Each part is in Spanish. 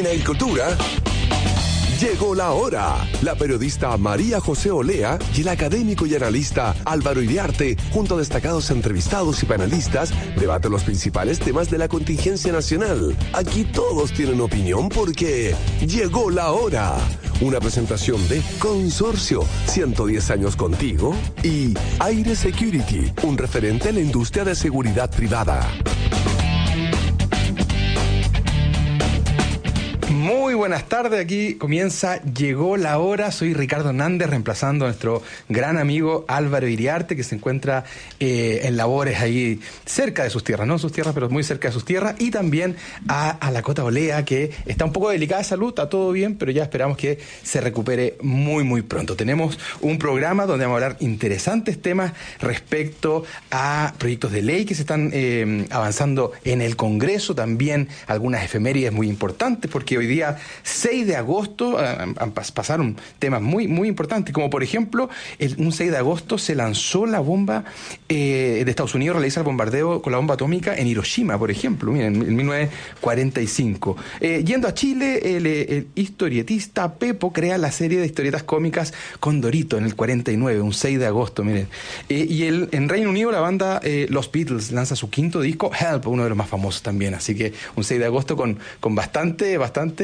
En Agricultura, llegó la hora. La periodista María José Olea y el académico y analista Álvaro Iriarte, junto a destacados entrevistados y panelistas, debaten los principales temas de la contingencia nacional. Aquí todos tienen opinión porque llegó la hora. Una presentación de Consorcio, 110 años contigo, y Aire Security, un referente en la industria de seguridad privada. Muy buenas tardes, aquí comienza Llegó la Hora. Soy Ricardo Hernández, reemplazando a nuestro gran amigo Álvaro Iriarte, que se encuentra en labores ahí cerca de sus tierras, no en sus tierras, pero muy cerca de sus tierras, y también a la Cota Olea, que está un poco delicada de salud, está todo bien, pero ya esperamos que se recupere muy, muy pronto. Tenemos un programa donde vamos a hablar interesantes temas respecto a proyectos de ley que se están avanzando en el Congreso, también algunas efemérides muy importantes, porque hoy día 6 de agosto pasaron temas muy, muy importantes, como por ejemplo, un 6 de agosto se lanzó la bomba de Estados Unidos, realiza el bombardeo con la bomba atómica en Hiroshima, por ejemplo, miren, en 1945. Yendo a Chile, el historietista Pepo crea la serie de historietas cómicas Condorito en el 49, un 6 de agosto, miren. Y en Reino Unido la banda Los Beatles lanza su quinto disco, Help, uno de los más famosos también, así que un 6 de agosto con bastante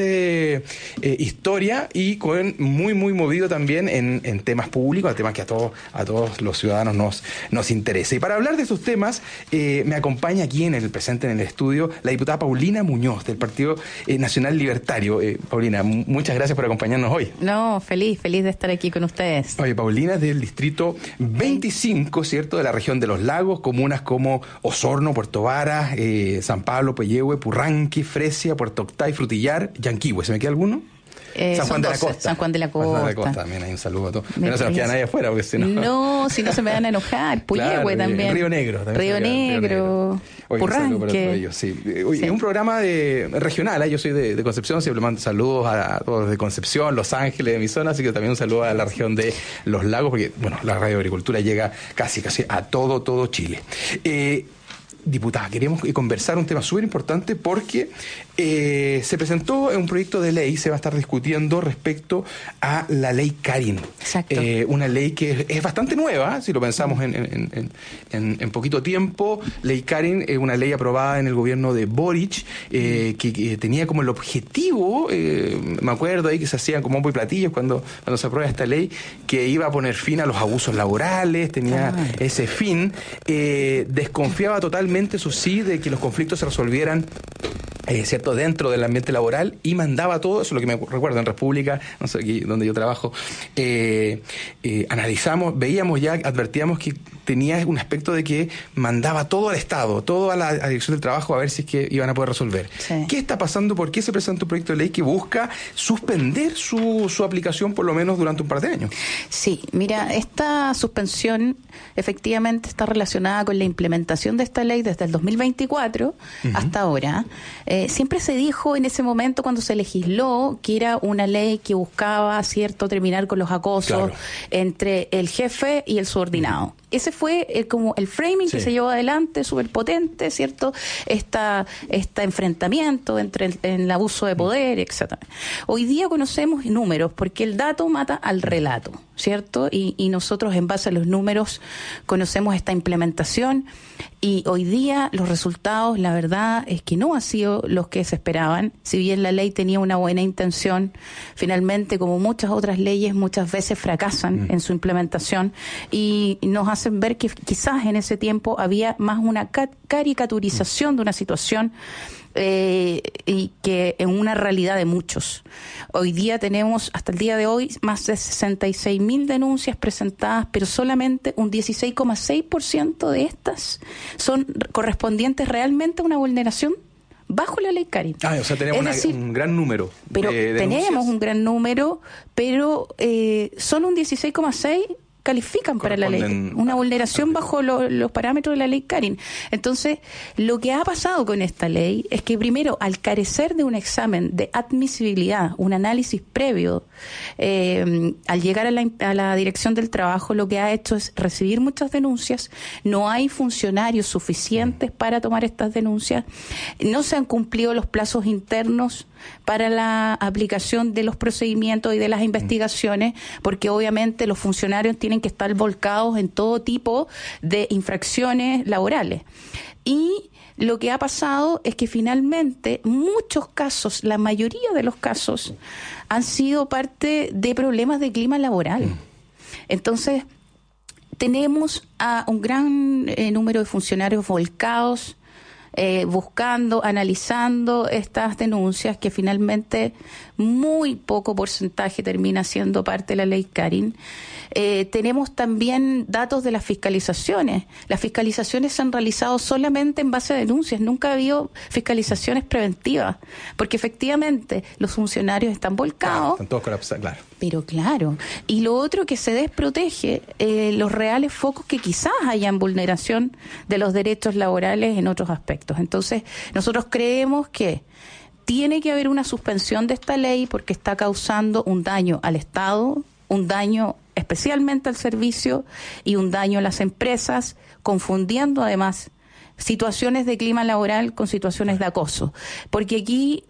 historia y con muy movido también en temas públicos, temas que a todos los ciudadanos nos interesa. Y para hablar de esos temas me acompaña aquí en el estudio la diputada Paulina Muñoz del Partido Nacional Libertario. Paulina, muchas gracias por acompañarnos hoy. No, feliz de estar aquí con ustedes. Oye, Paulina es del distrito 25, ¿cierto? De la región de los lagos, comunas como Osorno, Puerto Varas, San Pablo, Peyehue, Purranqui, Fresia, Puerto Octay, Frutillar, Yanquihue. ¿Se me queda alguno? San Juan de la Costa. San Juan de la Costa. También hay un saludo a todos. No se nos queda nadie afuera, porque si no... No, si no se me van a enojar. Puyehue también. Río Negro. Río Negro. Purranque. Sí. Es un programa regional. Yo soy de Concepción, siempre mando saludos a todos de Concepción, Los Ángeles, de mi zona, así que también un saludo a la región de Los Lagos, porque la radio de agricultura llega casi a todo Chile. Diputada, queremos conversar un tema súper importante porque se presentó un proyecto de ley, se va a estar discutiendo respecto a la ley Karin. Exacto. Una ley que es bastante nueva, si lo pensamos en poquito tiempo. Ley Karin es una ley aprobada en el gobierno de Boric, que tenía como el objetivo, me acuerdo ahí que se hacían como bombo y platillos cuando se aprueba esta ley, que iba a poner fin a los abusos laborales, tenía ese fin. Desconfiaba totalmente, eso sí, de que los conflictos se resolvieran cierto, dentro del ambiente laboral, y mandaba todo, eso es lo que me recuerdo en República, no sé, aquí donde yo trabajo, analizamos, veíamos ya, advertíamos que tenía un aspecto de que mandaba todo al Estado, todo a la Dirección del Trabajo, a ver si es que iban a poder resolver. Sí. ¿Qué está pasando? ¿Por qué se presenta un proyecto de ley que busca suspender su aplicación por lo menos durante un par de años? Sí, mira, esta suspensión efectivamente está relacionada con la implementación de esta ley desde el 2024 hasta ahora. Siempre se dijo en ese momento, cuando se legisló, que era una ley que buscaba, cierto, terminar con los acosos entre el jefe y el subordinado. Ese fue como el framing que se llevó adelante, súper potente, ¿cierto? Este enfrentamiento entre el abuso de poder, etc. Hoy día conocemos números, porque el dato mata al relato, ¿cierto? Y nosotros, en base a los números, conocemos esta implementación, y hoy día los resultados, la verdad, es que no han sido los que se esperaban. Si bien la ley tenía una buena intención, finalmente, como muchas otras leyes, muchas veces fracasan en su implementación, y nos hacen ver que quizás en ese tiempo había más una caricaturización de una situación y que en una realidad de muchos. Hoy día tenemos, hasta el día de hoy, más de 66.000 denuncias presentadas, pero solamente un 16,6% de estas son correspondientes realmente a una vulneración bajo la ley Karin. O sea, tenemos un gran número. Pero tenemos un gran número, pero solo un 16,6% califican para la ley, una vulneración bajo los parámetros de la ley Carin. Entonces, lo que ha pasado con esta ley es que primero, al carecer de un examen de admisibilidad, un análisis previo, al llegar a la Dirección del Trabajo, lo que ha hecho es recibir muchas denuncias, no hay funcionarios suficientes para tomar estas denuncias, no se han cumplido los plazos internos para la aplicación de los procedimientos y de las investigaciones, porque obviamente los funcionarios tienen que estar volcados en todo tipo de infracciones laborales. Y lo que ha pasado es que finalmente muchos casos, la mayoría de los casos, han sido parte de problemas de clima laboral. Entonces, tenemos a un gran número de funcionarios volcados, buscando, analizando estas denuncias, que finalmente muy poco porcentaje termina siendo parte de la ley Carin. Tenemos también datos de las fiscalizaciones. Las fiscalizaciones se han realizado solamente en base a denuncias, nunca ha habido fiscalizaciones preventivas, porque efectivamente los funcionarios están volcados. Están todos colapsados, claro. Pero claro, y lo otro que se desprotege los reales focos que quizás hayan vulneración de los derechos laborales en otros aspectos. Entonces, nosotros creemos que tiene que haber una suspensión de esta ley porque está causando un daño al Estado, un daño especialmente al servicio y un daño a las empresas, confundiendo además situaciones de clima laboral con situaciones de acoso. Porque aquí,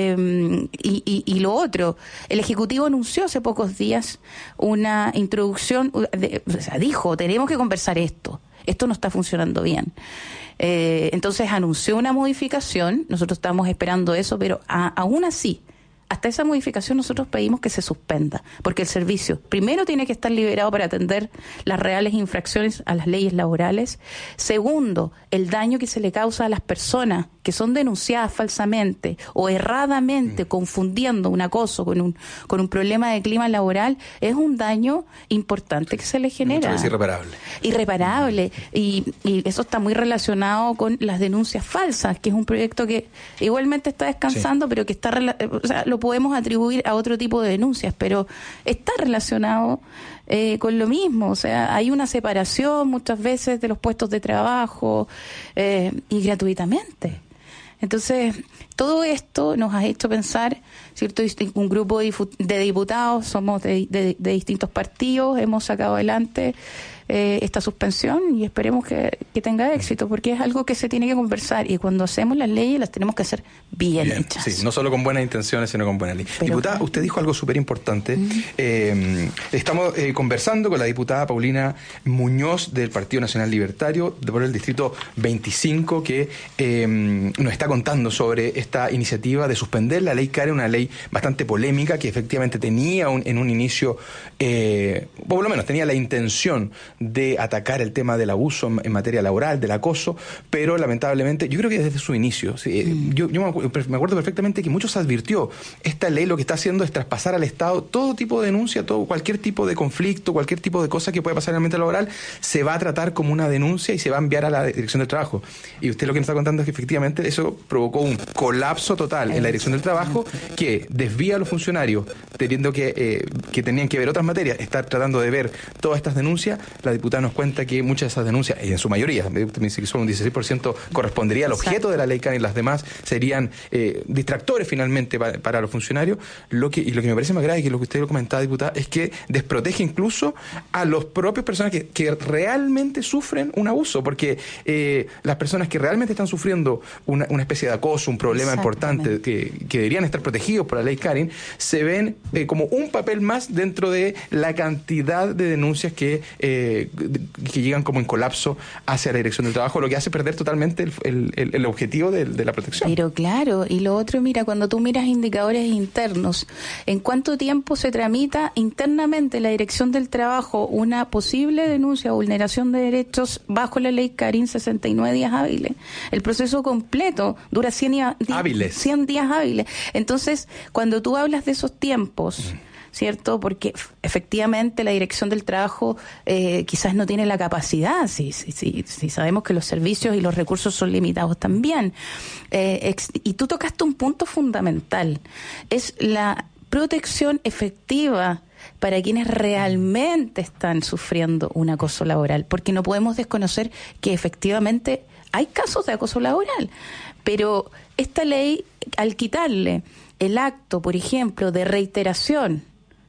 y lo otro, el Ejecutivo anunció hace pocos días una introducción, dijo, tenemos que conversar esto no está funcionando bien. Entonces anunció una modificación, nosotros estamos esperando eso, pero aún así, hasta esa modificación nosotros pedimos que se suspenda, porque el servicio primero tiene que estar liberado para atender las reales infracciones a las leyes laborales. Segundo, el daño que se le causa a las personas que son denunciadas falsamente o erradamente, confundiendo un acoso con un problema de clima laboral, es un daño importante que se le genera. Muchas veces irreparable. Y eso está muy relacionado con las denuncias falsas, que es un proyecto que igualmente está descansando, pero que está lo podemos atribuir a otro tipo de denuncias, pero está relacionado con lo mismo. O sea, hay una separación muchas veces de los puestos de trabajo y gratuitamente. Entonces, todo esto nos ha hecho pensar, ¿cierto? Un grupo de diputados, somos de distintos partidos, hemos sacado adelante esta suspensión y esperemos que tenga éxito, porque es algo que se tiene que conversar, y cuando hacemos las leyes las tenemos que hacer bien hechas. Sí, no solo con buenas intenciones, sino con buena ley. Diputada, usted dijo algo súper importante. Estamos conversando con la diputada Paulina Muñoz del Partido Nacional Libertario por el Distrito 25, que nos está contando sobre esta iniciativa de suspender la ley Carin, una ley bastante polémica que efectivamente tenía en un inicio, o por lo menos tenía la intención de atacar el tema del abuso en materia laboral, del acoso, pero lamentablemente, yo creo que desde su inicio, yo me acuerdo perfectamente que muchos advirtió, esta ley lo que está haciendo es traspasar al Estado todo tipo de denuncia, cualquier tipo de conflicto, cualquier tipo de cosa que pueda pasar en el ambiente laboral, se va a tratar como una denuncia y se va a enviar a la Dirección del Trabajo. Y usted lo que me está contando es que efectivamente eso provocó un colapso total en la Dirección del Trabajo, que desvía a los funcionarios, teniendo que tenían que ver otras materias, estar tratando de ver todas estas denuncias. La diputada nos cuenta que muchas de esas denuncias, y en su mayoría, usted me dice que solo un 16% correspondería al objeto de la ley Carin, y las demás serían distractores finalmente para los funcionarios. Lo que me parece más grave, que lo que usted lo comentaba, diputada, es que desprotege incluso a los propios personas que realmente sufren un abuso, porque las personas que realmente están sufriendo una especie de acoso, un problema importante, que deberían estar protegidos por la ley Carin, se ven como un papel más dentro de la cantidad de denuncias que llegan como en colapso hacia la Dirección del Trabajo, lo que hace perder totalmente el objetivo de la protección. Pero claro, y lo otro, mira, cuando tú miras indicadores internos, ¿en cuánto tiempo se tramita internamente en la Dirección del Trabajo una posible denuncia o vulneración de derechos bajo la ley Carin? 69 días hábiles. El proceso completo dura 100 días hábiles. Entonces, cuando tú hablas de esos tiempos, ¿cierto? Porque efectivamente la Dirección del Trabajo quizás no tiene la capacidad, si sabemos que los servicios y los recursos son limitados también. Y tú tocaste un punto fundamental, es la protección efectiva para quienes realmente están sufriendo un acoso laboral, porque no podemos desconocer que efectivamente hay casos de acoso laboral, pero esta ley, al quitarle el acto, por ejemplo, de reiteración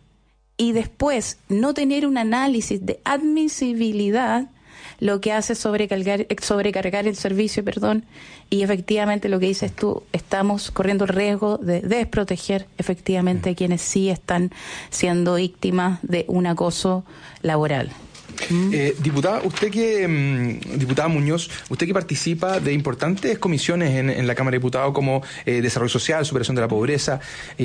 y después no tener un análisis de admisibilidad, lo que hace es sobrecargar el servicio, y efectivamente lo que dices tú, estamos corriendo el riesgo de desproteger efectivamente a quienes sí están siendo víctimas de un acoso laboral. Diputada, diputada Muñoz, usted que participa de importantes comisiones en la Cámara de Diputados como Desarrollo Social, Superación de la Pobreza,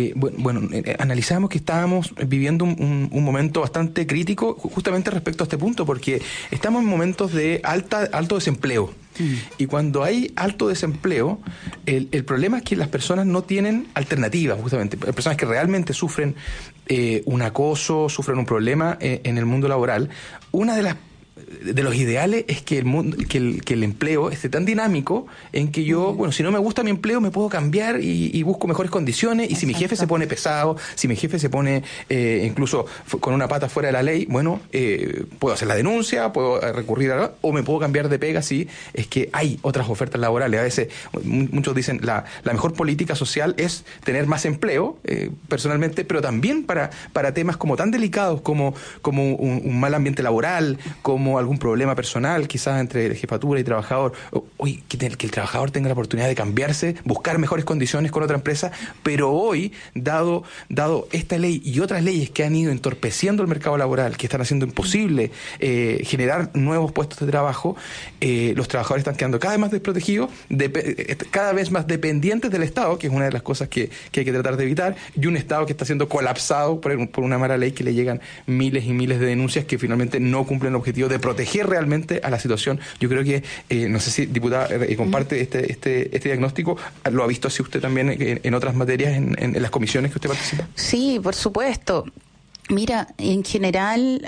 analizamos que estábamos viviendo un momento bastante crítico justamente respecto a este punto, porque estamos en momentos de alto desempleo. Y cuando hay alto desempleo, el problema es que las personas no tienen alternativas, justamente. Personas que realmente sufren un acoso, sufren un problema en el mundo laboral. Una de los ideales es que el empleo esté tan dinámico en que yo, si no me gusta mi empleo, me puedo cambiar y busco mejores condiciones. Y si mi jefe se pone pesado, si mi jefe se pone incluso con una pata fuera de la ley, puedo hacer la denuncia, puedo recurrir o me puedo cambiar de pega si es que hay otras ofertas laborales. A veces muchos dicen la mejor política social es tener más empleo, personalmente, pero también para temas como tan delicados como un mal ambiente laboral, como algún problema personal, quizás entre jefatura y trabajador, que el trabajador tenga la oportunidad de cambiarse, buscar mejores condiciones con otra empresa, pero hoy, dado esta ley y otras leyes que han ido entorpeciendo el mercado laboral, que están haciendo imposible generar nuevos puestos de trabajo, los trabajadores están quedando cada vez más desprotegidos, cada vez más dependientes del Estado, que es una de las cosas que hay que tratar de evitar, y un Estado que está siendo colapsado por una mala ley que le llegan miles y miles de denuncias que finalmente no cumplen el objetivo de proteger realmente a la situación. Yo creo que, no sé si, diputada, comparte este diagnóstico, ¿lo ha visto así usted también en otras materias, en las comisiones que usted participa? Sí, por supuesto. Mira, en general,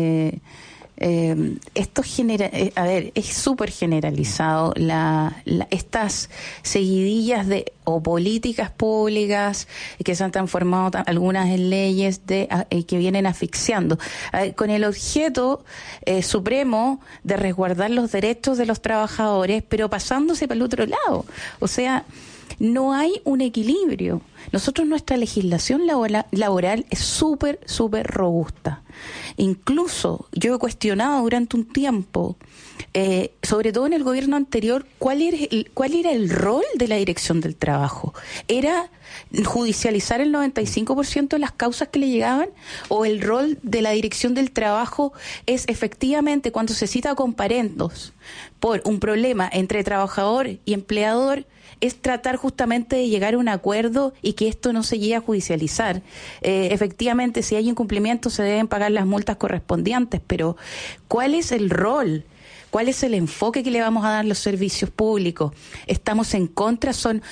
esto es súper generalizado estas seguidillas o políticas públicas que se han transformado algunas en leyes que vienen asfixiando con el objeto supremo de resguardar los derechos de los trabajadores, pero pasándose para el otro lado. O sea, no hay un equilibrio. Nuestra legislación laboral es súper robusta. Incluso yo he cuestionado durante un tiempo, sobre todo en el gobierno anterior, cuál era el rol de la Dirección del Trabajo. ¿Era judicializar el 95% de las causas que le llegaban? ¿O el rol de la Dirección del Trabajo es efectivamente, cuando se cita comparendos por un problema entre trabajador y empleador, es tratar justamente de llegar a un acuerdo y que esto no se llegue a judicializar? Efectivamente, si hay incumplimiento se deben pagar las multas correspondientes, pero ¿cuál es el rol? ¿Cuál es el enfoque que le vamos a dar a los servicios públicos? ¿Estamos en contra?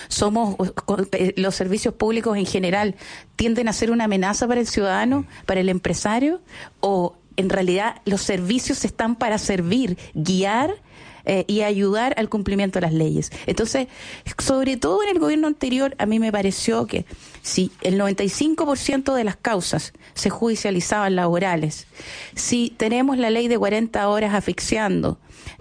¿Los servicios públicos en general tienden a ser una amenaza para el ciudadano, para el empresario? ¿O en realidad los servicios están para servir, guiar y ayudar al cumplimiento de las leyes? Entonces, sobre todo en el gobierno anterior, a mí me pareció que si el 95% de las causas se judicializaban laborales, si tenemos la ley de 40 horas asfixiando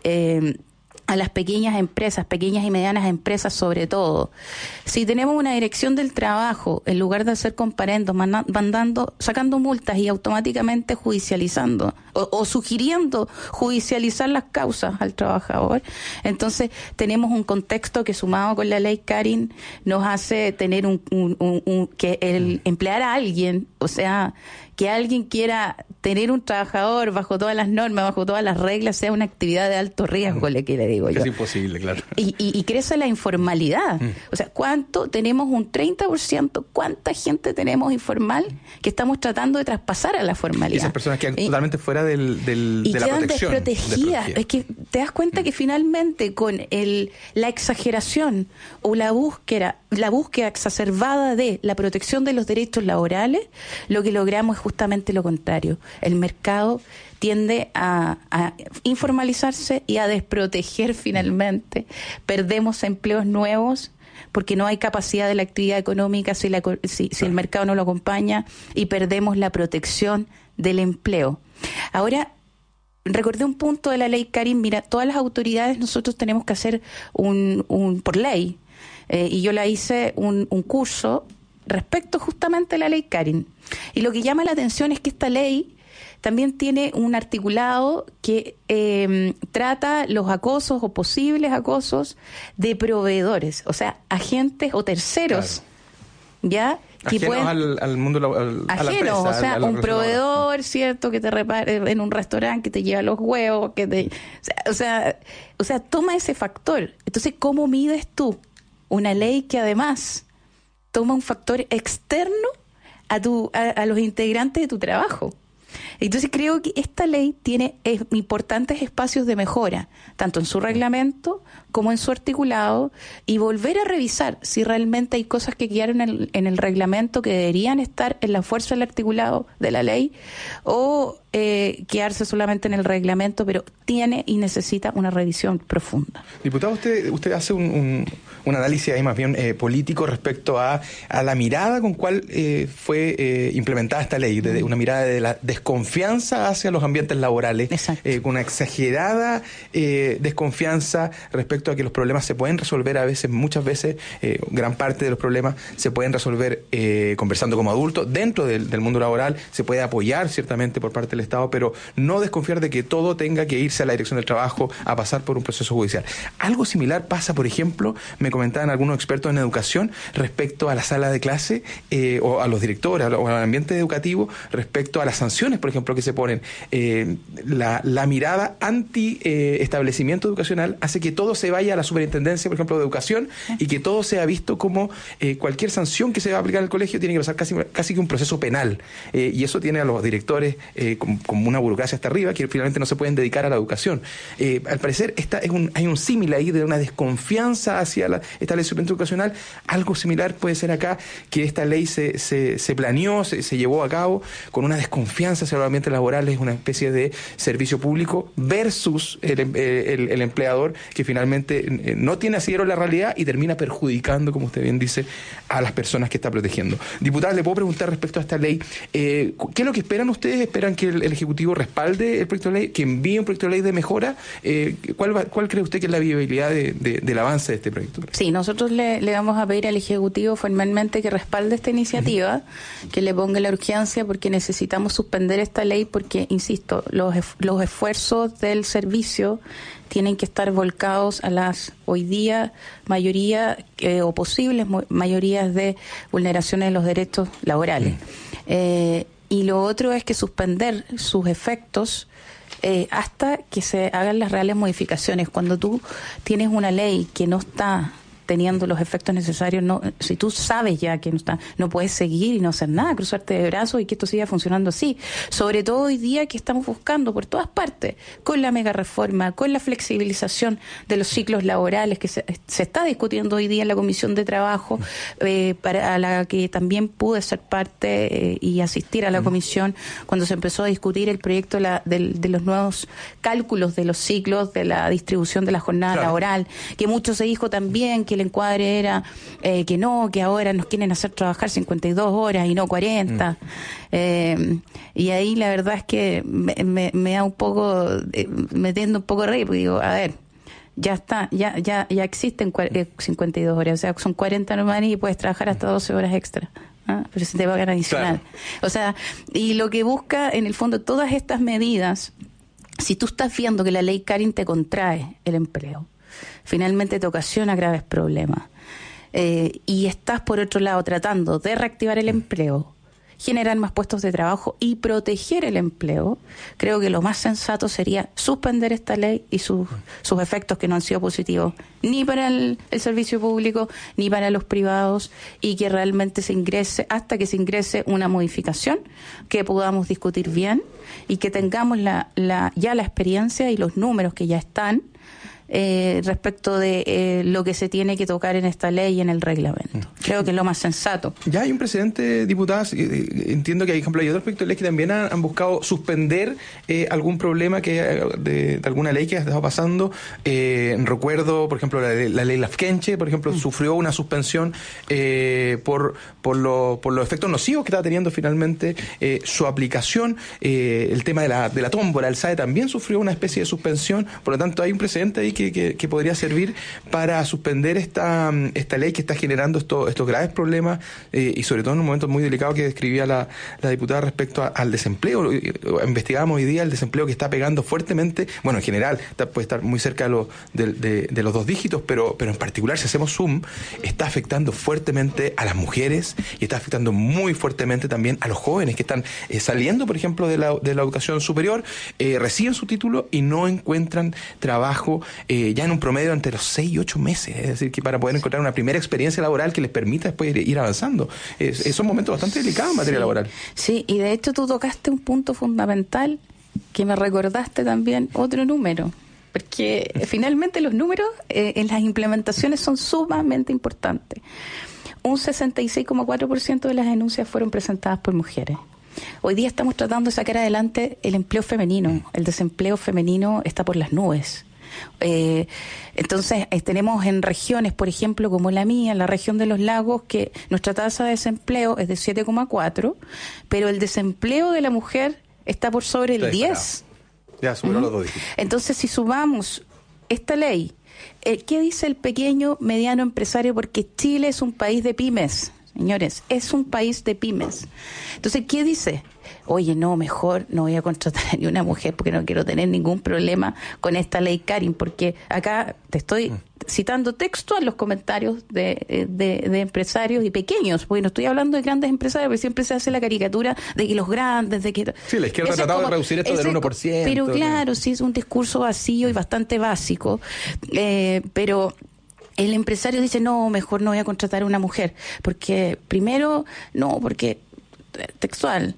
a las pequeñas y medianas empresas sobre todo, si tenemos una Dirección del Trabajo, en lugar de hacer comparendos, sacando multas y automáticamente judicializando o sugiriendo judicializar las causas al trabajador, entonces tenemos un contexto que, sumado con la ley Karin, nos hace tener que el emplear a alguien, o sea, que alguien quiera tener un trabajador bajo todas las normas, bajo todas las reglas, sea una actividad de alto riesgo, le digo yo. Es imposible, claro. Y crece la informalidad. O sea, ¿cuánto tenemos? Un 30%. ¿Cuánta gente tenemos informal que estamos tratando de traspasar a la formalidad? Y esas personas quedan totalmente fuera de la protección. Y quedan desprotegidas. Es que te das cuenta que finalmente con la exageración o la búsqueda la búsqueda exacerbada de la protección de los derechos laborales, lo que logramos es justamente lo contrario. El mercado tiende a informalizarse y a desproteger finalmente. Perdemos empleos nuevos porque no hay capacidad de la actividad económica si el mercado no lo acompaña, y perdemos la protección del empleo. Ahora, recordé un punto de la ley Karin. Mira, todas las autoridades nosotros tenemos que hacer por ley, y yo la hice un curso respecto justamente a la ley Karin. Y lo que llama la atención es que esta ley también tiene un articulado que trata los acosos o posibles acosos de proveedores, o sea, agentes o terceros, ¿ya? Ajenos al mundo, a la empresa. O sea, un proveedor, ¿cierto?, que te repare en un restaurante, que te lleva los huevos, o sea, toma ese factor. Entonces, ¿cómo mides tú una ley que además toma un factor externo a los integrantes de tu trabajo? Entonces creo que esta ley tiene importantes espacios de mejora, tanto en su reglamento como en su articulado, y volver a revisar si realmente hay cosas que quedaron en el reglamento que deberían estar en la fuerza del articulado de la ley, o quedarse solamente en el reglamento, pero tiene y necesita una revisión profunda. Diputado, usted hace un análisis ahí más bien político respecto a la mirada con cual fue implementada esta ley, de una mirada de la desconfianza hacia los ambientes laborales, con una exagerada desconfianza respecto a que los problemas se pueden resolver muchas veces, gran parte de los problemas se pueden resolver conversando como adultos dentro del mundo laboral. Se puede apoyar ciertamente por parte del Estado, pero no desconfiar de que todo tenga que irse a la dirección del trabajo, a pasar por un proceso judicial. Algo similar pasa, por ejemplo, me comentaban algunos expertos en educación respecto a la sala de clase, o a los directores o al ambiente educativo, respecto a las sanciones, por ejemplo, que se ponen. La mirada anti-establecimiento educacional hace que todo se vaya a la superintendencia, por ejemplo, de educación, y que todo sea visto como cualquier sanción que se va a aplicar en el colegio tiene que pasar casi que un proceso penal, y eso tiene a los directores como una burocracia hasta arriba, que finalmente no se pueden dedicar a la educación. Al parecer hay un símil ahí de una desconfianza hacia el establecimiento educacional. Algo similar puede ser acá, que esta ley se planeó, se llevó a cabo con una desconfianza hacia los ambientes laborales, una especie de servicio público versus el empleador, que finalmente no tiene asidero la realidad y termina perjudicando, como usted bien dice, a las personas que está protegiendo. Diputada, le puedo preguntar respecto a esta ley, ¿qué es lo que esperan ustedes? ¿Esperan que el Ejecutivo respalde el proyecto de ley, que envíe un proyecto de ley de mejora? ¿Cuál cree usted que es la viabilidad del avance de este proyecto? Sí, nosotros le vamos a pedir al Ejecutivo formalmente que respalde esta iniciativa, que le ponga la urgencia, porque necesitamos suspender esta ley, porque, insisto, los esfuerzos del servicio tienen que estar volcados a las, hoy día, mayoría o posibles mayorías de vulneraciones de los derechos laborales. Y lo otro es que suspender sus efectos hasta que se hagan las reales modificaciones. Cuando tú tienes una ley que no está teniendo los efectos necesarios, si tú sabes ya que no puedes seguir y no hacer nada, cruzarte de brazos y que esto siga funcionando así. Sobre todo hoy día, que estamos buscando por todas partes, con la mega reforma, con la flexibilización de los ciclos laborales que se está discutiendo hoy día en la Comisión de Trabajo, para la que también pude ser parte y asistir a la comisión cuando se empezó a discutir el proyecto de los nuevos cálculos de los ciclos, de la distribución de la jornada laboral, que mucho se dijo también que el encuadre era que ahora nos quieren hacer trabajar 52 horas y no 40. Y ahí la verdad es que me da un poco, me tiende un poco a reír, porque digo, a ver, ya está, ya existen 52 horas, o sea, son 40 normales y puedes trabajar hasta 12 horas extra. Pero se te pagan adicional. O sea, y lo que busca, en el fondo, todas estas medidas, si tú estás viendo que la ley Karin te contrae el empleo, finalmente te ocasiona graves problemas, y estás, por otro lado, tratando de reactivar el empleo, generar más puestos de trabajo y proteger el empleo, creo que lo más sensato sería suspender esta ley y sus efectos, que no han sido positivos ni para el servicio público ni para los privados, y que realmente hasta que se ingrese una modificación que podamos discutir bien y que tengamos ya la experiencia y los números que ya están respecto de lo que se tiene que tocar en esta ley y en el reglamento. Creo que es lo más sensato. Ya hay un precedente, diputadas, entiendo que hay ejemplo, hay otros proyectos de ley que también han buscado suspender algún problema que de alguna ley que ha estado pasando. Recuerdo, por ejemplo, la ley Lafkenche, por ejemplo, sufrió una suspensión por los efectos nocivos que estaba teniendo finalmente su aplicación. El tema de la tómbola, el SAE también sufrió una especie de suspensión. Por lo tanto, hay un precedente ahí que podría servir para suspender esta ley que está generando estos graves problemas y sobre todo en un momento muy delicado que describía la diputada respecto al desempleo. Investigamos hoy día el desempleo que está pegando fuertemente, bueno, en general puede estar muy cerca de los 2 dígitos, pero en particular, si hacemos zoom, está afectando fuertemente a las mujeres y está afectando muy fuertemente también a los jóvenes que están saliendo, por ejemplo, de la educación superior, reciben su título y no encuentran trabajo ya en un promedio entre los 6 y 8 meses, es decir, que para poder encontrar una primera experiencia laboral que les permita después ir avanzando. Son momentos bastante delicados en materia laboral. Sí, y de hecho tú tocaste un punto fundamental que me recordaste también otro número, porque finalmente los números en las implementaciones son sumamente importantes. Un 66,4% de las denuncias fueron presentadas por mujeres. Hoy día estamos tratando de sacar adelante el empleo femenino. El desempleo femenino está por las nubes. Entonces tenemos en regiones, por ejemplo, como la mía, en la región de los lagos, que nuestra tasa de desempleo es de 7,4, pero el desempleo de la mujer está por sobre el 10. Ya superó los 2 dígitos. Entonces, si sumamos esta ley, ¿qué dice el pequeño, mediano empresario? Porque Chile es un país de pymes, señores, es un país de pymes. Entonces, ¿qué dice? Oye, no, mejor no voy a contratar a ni una mujer porque no quiero tener ningún problema con esta ley Karin, porque acá te estoy citando textual los comentarios de empresarios y pequeños, porque no estoy hablando de grandes empresarios, porque siempre se hace la caricatura de que los grandes, de que... Sí, la izquierda ha tratado de reducir esto del 1%. Pero claro, sí, es un discurso vacío y bastante básico, pero... El empresario dice, no, mejor no voy a contratar a una mujer, porque primero, no, porque textual,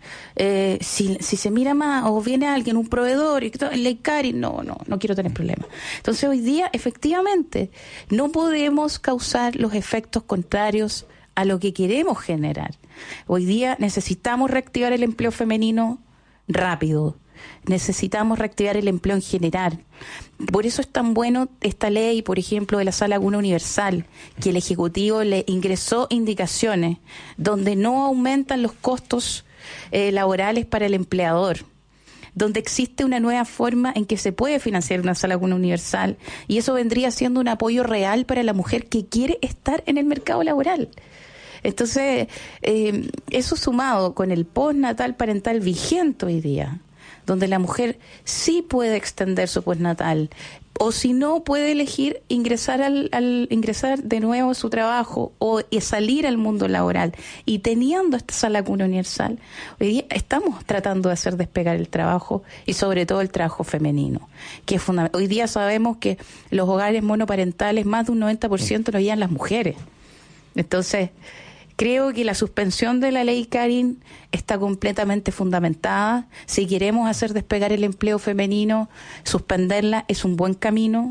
si se mira más o viene alguien, un proveedor, y ley Karin, no quiero tener problemas. Entonces hoy día, efectivamente, no podemos causar los efectos contrarios a lo que queremos generar. Hoy día necesitamos reactivar el empleo femenino rápido. Necesitamos reactivar el empleo en general. Por eso es tan bueno esta ley, por ejemplo, de la Sala Cuna Universal, que el Ejecutivo le ingresó indicaciones donde no aumentan los costos laborales para el empleador, donde existe una nueva forma en que se puede financiar una Sala Cuna Universal, y eso vendría siendo un apoyo real para la mujer que quiere estar en el mercado laboral. Entonces, eso sumado con el postnatal parental vigente hoy día, donde la mujer sí puede extender su postnatal, o si no, puede elegir ingresar ingresar de nuevo a su trabajo o salir al mundo laboral, y teniendo esta Sala Cuna Universal, hoy día estamos tratando de hacer despegar el trabajo, y sobre todo el trabajo femenino, que es fundamental. Hoy día sabemos que los hogares monoparentales, más de un 90% lo llevan las mujeres. Entonces, creo que la suspensión de la ley Karin está completamente fundamentada. Si queremos hacer despegar el empleo femenino, suspenderla es un buen camino.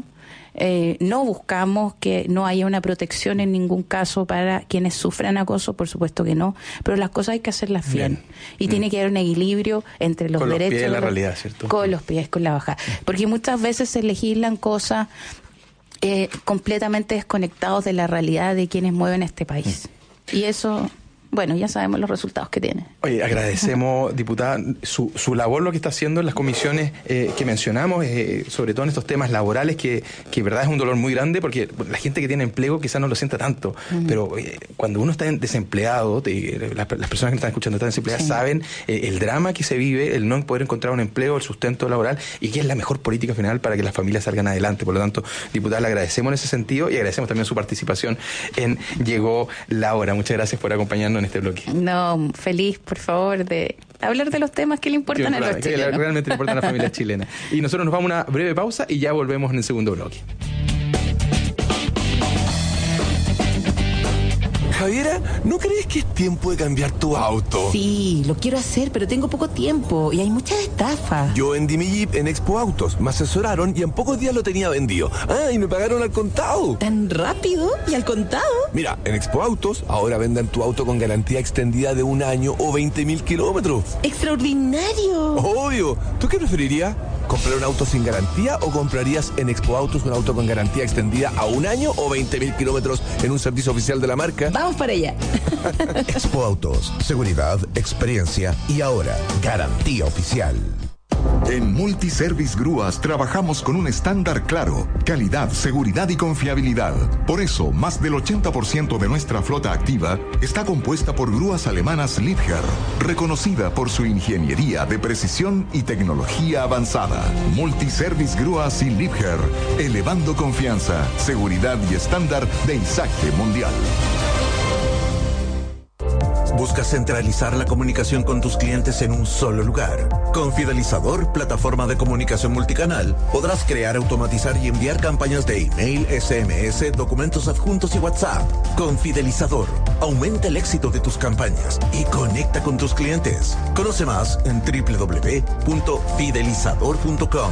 No buscamos que no haya una protección en ningún caso para quienes sufran acoso, por supuesto que no, pero las cosas hay que hacerlas bien. Y tiene que haber un equilibrio entre los derechos... Con los pies y la realidad, ¿cierto? Con los pies, con la bajada. Porque muchas veces se legislan cosas completamente desconectados de la realidad de quienes mueven este país. Y eso, bueno, ya sabemos los resultados que tiene. Oye, agradecemos, diputada, su labor, lo que está haciendo en las comisiones que mencionamos, sobre todo en estos temas laborales, que verdad es un dolor muy grande, porque la gente que tiene empleo quizás no lo sienta tanto, pero cuando uno está desempleado, las personas que están escuchando están desempleadas, saben el drama que se vive, el no poder encontrar un empleo, el sustento laboral, y que es la mejor política final para que las familias salgan adelante. Por lo tanto, diputada, le agradecemos en ese sentido y agradecemos también su participación en Llegó la Hora. Muchas gracias por acompañarnos en este bloque. No, feliz, por favor, de hablar de los temas que le importan a los chilenos. Que realmente le importan a las familias chilenas. Y nosotros nos vamos a una breve pausa y ya volvemos en el segundo bloque. Javiera, ¿no crees que es tiempo de cambiar tu auto? Sí, lo quiero hacer, pero tengo poco tiempo y hay muchas estafas. Yo vendí mi Jeep en Expo Autos, me asesoraron y en pocos días lo tenía vendido. Ah, y me pagaron al contado. ¿Tan rápido y al contado? Mira, en Expo Autos ahora venden tu auto con garantía extendida de 1 año o 20.000 kilómetros. ¡Extraordinario! Obvio. ¿Tú qué preferirías? ¿Comprar un auto sin garantía o comprarías en Expo Autos un auto con garantía extendida a 1 año o 20.000 kilómetros en un servicio oficial de la marca? Vamos para allá. Expo Autos, seguridad, experiencia y ahora garantía oficial. En Multiservice Grúas trabajamos con un estándar claro, calidad, seguridad y confiabilidad. Por eso, más del 80% de nuestra flota activa está compuesta por grúas alemanas Liebherr, reconocida por su ingeniería de precisión y tecnología avanzada. Multiservice Grúas y Liebherr, elevando confianza, seguridad y estándar de ISACTE Mundial. ¿Buscas centralizar la comunicación con tus clientes en un solo lugar? Con Fidelizador, plataforma de comunicación multicanal, podrás crear, automatizar y enviar campañas de email, SMS, documentos adjuntos y WhatsApp. Con Fidelizador, aumenta el éxito de tus campañas y conecta con tus clientes. Conoce más en www.fidelizador.com.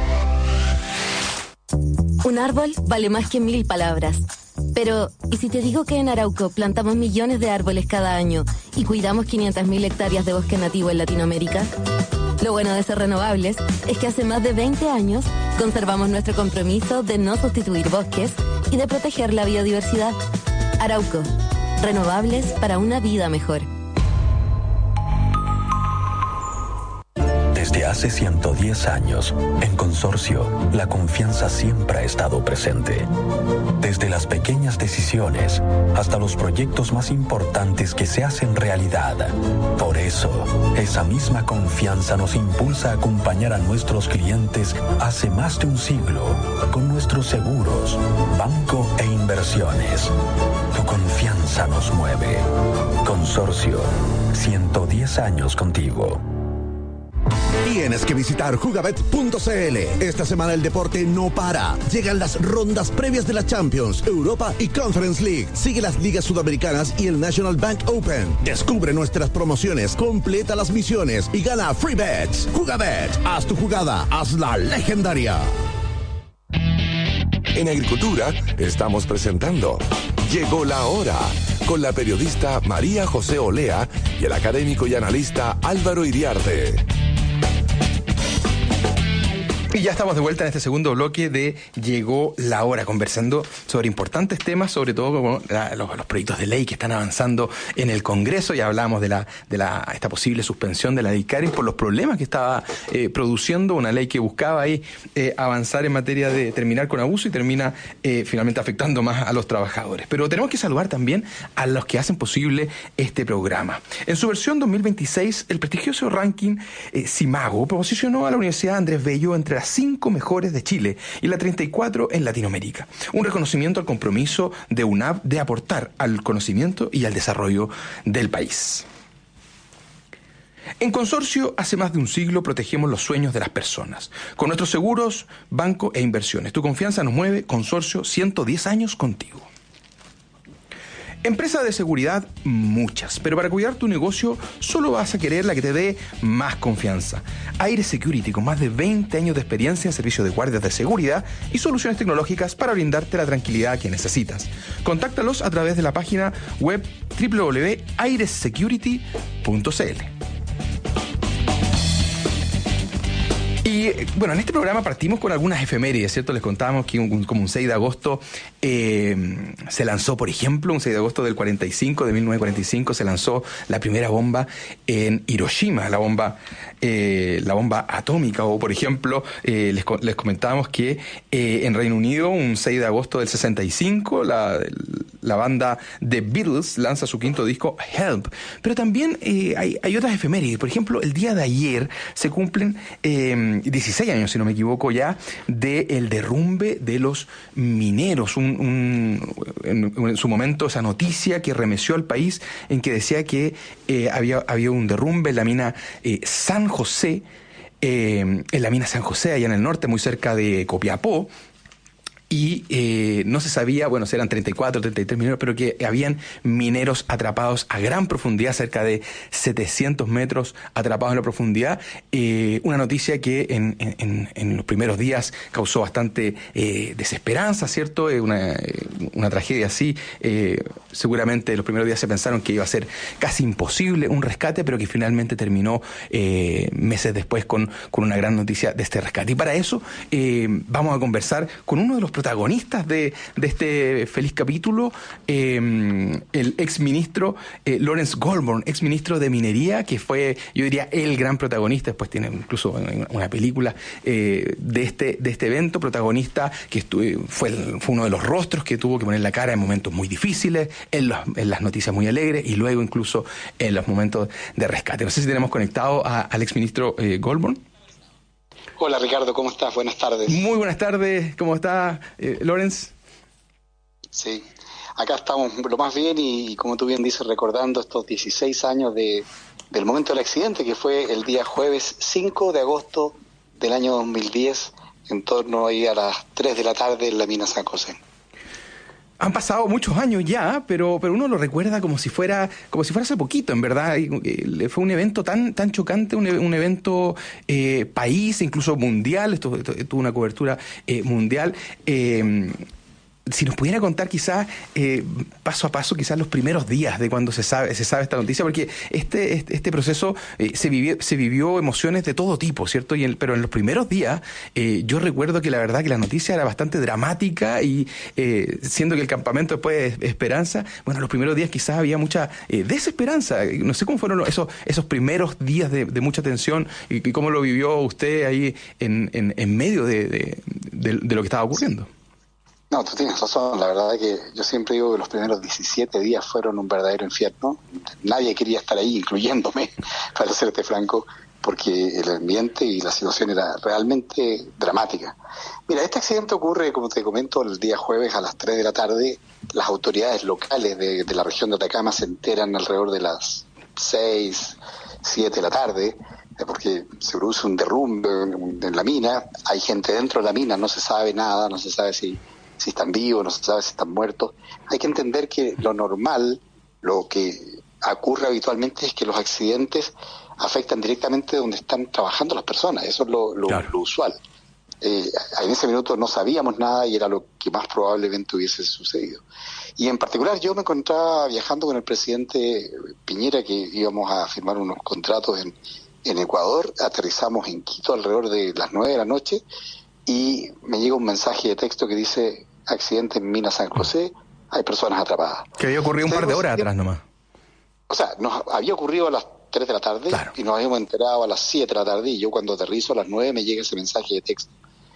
Un árbol vale más que 1000 palabras. Pero, ¿y si te digo que en Arauco plantamos millones de árboles cada año y cuidamos 500.000 hectáreas de bosque nativo en Latinoamérica? Lo bueno de ser renovables es que hace más de 20 años conservamos nuestro compromiso de no sustituir bosques y de proteger la biodiversidad. Arauco, renovables para una vida mejor. Desde hace 110 años, en Consorcio, la confianza siempre ha estado presente. Desde las pequeñas decisiones hasta los proyectos más importantes que se hacen realidad. Por eso, esa misma confianza nos impulsa a acompañar a nuestros clientes hace más de un siglo con nuestros seguros, banco e inversiones. Tu confianza nos mueve. Consorcio, 110 años contigo. Tienes que visitar jugabet.cl. Esta semana el deporte no para. Llegan las rondas previas de la Champions, Europa y Conference League. Sigue las ligas sudamericanas y el National Bank Open. Descubre nuestras promociones, completa las misiones y gana free bets. Jugabet, haz tu jugada, hazla legendaria. En Agricultura estamos presentando Llegó la Hora con la periodista María José Olea y el académico y analista Álvaro Iriarte. Y ya estamos de vuelta en este segundo bloque de Llegó la Hora, conversando sobre importantes temas, sobre todo como los proyectos de ley que están avanzando en el Congreso. Ya hablamos de esta posible suspensión de la ley Caris por los problemas que estaba produciendo, una ley que buscaba ahí avanzar en materia de terminar con abuso y termina finalmente afectando más a los trabajadores. Pero tenemos que saludar también a los que hacen posible este programa. En su versión 2026, el prestigioso ranking Simago posicionó a la Universidad Andrés Bello entre las 5 mejores de Chile y la 34 en Latinoamérica. Un reconocimiento al compromiso de UNAV de aportar al conocimiento y al desarrollo del país. En Consorcio, hace más de un siglo protegemos los sueños de las personas. Con nuestros seguros, banco e inversiones. Tu confianza nos mueve. Consorcio, 110 años contigo. Empresas de seguridad, muchas, pero para cuidar tu negocio solo vas a querer la que te dé más confianza. Aire Security, con más de 20 años de experiencia en servicio de guardias de seguridad y soluciones tecnológicas para brindarte la tranquilidad que necesitas. Contáctalos a través de la página web www.airesecurity.cl. Y bueno, en este programa partimos con algunas efemérides, ¿cierto? Les contábamos que como un 6 de agosto se lanzó, por ejemplo, un 6 de agosto del 1945, se lanzó la primera bomba en Hiroshima, la bomba atómica. O, por ejemplo, les comentábamos que en Reino Unido, un 6 de agosto del 65, la banda The Beatles lanza su quinto disco, Help. Pero también hay otras efemérides. Por ejemplo, el día de ayer se cumplen 16 años, si no me equivoco ya, del derrumbe de los mineros. En su momento, esa noticia que remeció al país en que decía que había un derrumbe en la mina San José, allá en el norte, muy cerca de Copiapó. y no se sabía, bueno, si eran 34, 33 mineros, pero que habían mineros atrapados a gran profundidad, cerca de 700 metros atrapados en la profundidad. Una noticia que en los primeros días causó bastante desesperanza, ¿cierto? Una tragedia así. Seguramente los primeros días se pensaron que iba a ser casi imposible un rescate, pero que finalmente terminó meses después con una gran noticia de este rescate. Y para eso vamos a conversar con uno de los protagonistas de este feliz capítulo, el exministro Lawrence Goldburn, exministro de Minería, que fue, yo diría, el gran protagonista. Después tiene incluso una película de este evento, protagonista que fue uno de los rostros que tuvo que poner la cara en momentos muy difíciles, en las noticias muy alegres y luego incluso en los momentos de rescate. No sé si tenemos conectado al exministro Goldburn. Hola Ricardo, ¿cómo estás? Buenas tardes. Muy buenas tardes, ¿cómo está Lawrence? Sí, acá estamos lo más bien y como tú bien dices, recordando estos 16 años del momento del accidente, que fue el día jueves 5 de agosto del año 2010, en torno ahí a las 3 de la tarde en la mina San José. Han pasado muchos años ya, pero uno lo recuerda como si fuera hace poquito, en verdad. Fue un evento tan chocante, un evento país, incluso mundial. Esto tuvo una cobertura mundial. Si nos pudiera contar quizás paso a paso, quizás los primeros días de cuando se sabe esta noticia, porque este proceso se vivió emociones de todo tipo, ¿cierto? Pero en los primeros días yo recuerdo que la verdad que la noticia era bastante dramática y siendo que el campamento después de esperanza, bueno, los primeros días quizás había mucha desesperanza. No sé cómo fueron esos primeros días de mucha tensión y cómo lo vivió usted ahí en medio de lo que estaba ocurriendo. No, tú tienes razón. La verdad es que yo siempre digo que los primeros 17 días fueron un verdadero infierno. Nadie quería estar ahí, incluyéndome, para serte franco, porque el ambiente y la situación era realmente dramática. Mira, este accidente ocurre, como te comento, el día jueves a las 3 de la tarde. Las autoridades locales de la región de Atacama se enteran alrededor de las 6, 7 de la tarde, porque se produce un derrumbe en la mina. Hay gente dentro de la mina, no se sabe nada, no se sabe si están vivos, no se sabe si están muertos. Hay que entender que lo normal, lo que ocurre habitualmente es que los accidentes afectan directamente donde están trabajando las personas. Eso es lo usual. En ese minuto no sabíamos nada y era lo que más probablemente hubiese sucedido. Y en particular yo me encontraba viajando con el presidente Piñera, que íbamos a firmar unos contratos en Ecuador. Aterrizamos en Quito alrededor de las 9 de la noche y me llega un mensaje de texto que dice: accidente en mina San José, hay personas atrapadas. Que había ocurrido un par de horas atrás nomás. O sea, nos había ocurrido a las 3 de la tarde, claro, y nos habíamos enterado a las 7 de la tarde, y yo cuando aterrizo a las 9 me llega ese mensaje de texto.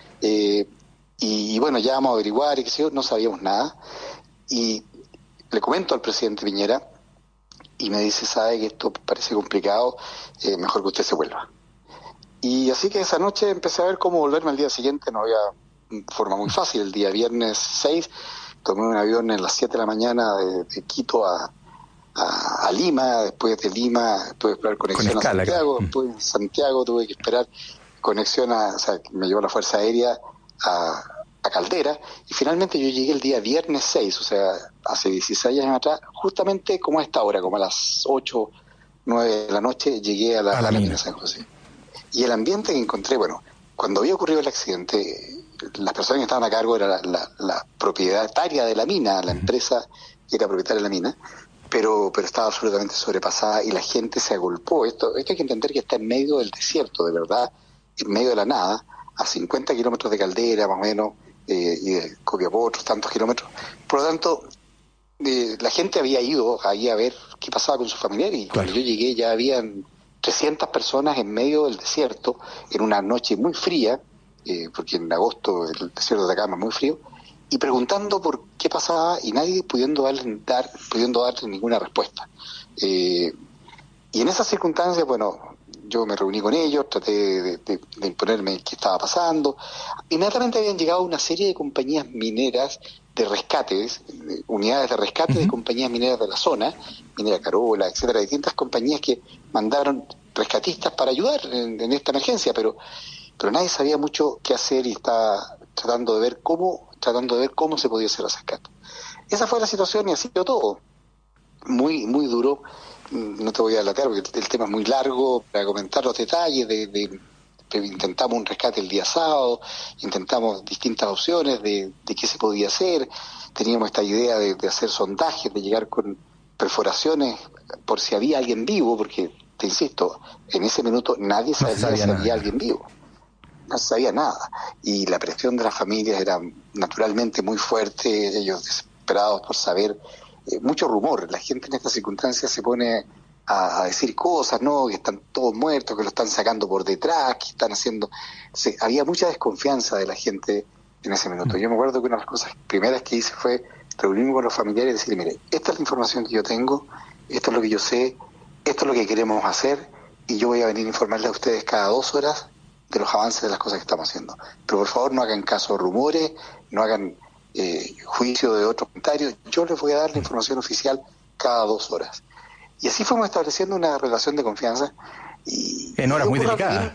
Y bueno, ya vamos a averiguar y qué sé yo, no sabíamos nada. Y le comento al presidente Piñera y me dice: sabe que esto parece complicado, mejor que usted se vuelva. Y así que esa noche empecé a ver cómo volverme al día siguiente. No había forma muy fácil. El día viernes 6 tomé un avión en las 7 de la mañana de Quito a Lima. Después de Lima tuve que esperar conexión a Santiago. Después en Santiago tuve que esperar conexión me llevó la Fuerza Aérea a Caldera. Y finalmente yo llegué el día viernes 6, o sea, hace 16 años atrás, justamente como a esta hora, como a las 8, 9 de la noche, llegué a la mina San José. Y el ambiente que encontré, bueno, cuando había ocurrido el accidente, las personas que estaban a cargo era la propietaria de la mina, la empresa que era propietaria de la mina, pero estaba absolutamente sobrepasada y la gente se agolpó. Esto hay que entender que está en medio del desierto, de verdad, en medio de la nada, a 50 kilómetros de Caldera, más o menos, y de Copiapó, otros tantos kilómetros. Por lo tanto, la gente había ido ahí a ver qué pasaba con sus familiares, y cuando yo llegué ya habían 300 personas en medio del desierto, en una noche muy fría, porque en agosto el desierto de Atacama es muy frío, y preguntando por qué pasaba y nadie pudiendo darle ninguna respuesta. Y en esas circunstancias, bueno, yo me reuní con ellos, traté de imponerme qué estaba pasando. Inmediatamente habían llegado una serie de compañías mineras de rescates, unidades de rescate de compañías mineras de la zona, Minera Carola, etcétera, distintas compañías que mandaron rescatistas para ayudar en esta emergencia, pero nadie sabía mucho qué hacer y estaba tratando de ver cómo tratando de ver cómo se podía hacer el rescate. Esa fue la situación y así quedó todo. Muy, muy duro. No te voy a alargar porque el tema es muy largo para comentar los detalles intentamos un rescate el día sábado, intentamos distintas opciones de qué se podía hacer, teníamos esta idea de hacer sondajes, de llegar con perforaciones por si había alguien vivo, porque, te insisto, en ese minuto nadie sabía si había alguien vivo. No se sabía nada. Y la presión de las familias era naturalmente muy fuerte, ellos desesperados por saber, mucho rumor. La gente en estas circunstancias se pone a decir cosas, ¿no? Que están todos muertos, que lo están sacando por detrás, que están haciendo... había mucha desconfianza de la gente en ese minuto. Yo me acuerdo que una de las cosas primeras que hice fue reunirme con los familiares y decir, mire, esta es la información que yo tengo, esto es lo que yo sé, esto es lo que queremos hacer, y yo voy a venir a informarles a ustedes cada 2 horas de los avances de las cosas que estamos haciendo. Pero por favor no hagan caso de rumores, no hagan juicio de otros comentarios, yo les voy a dar la información oficial cada 2 horas. Y así fuimos estableciendo una relación de confianza. En horas muy delicadas.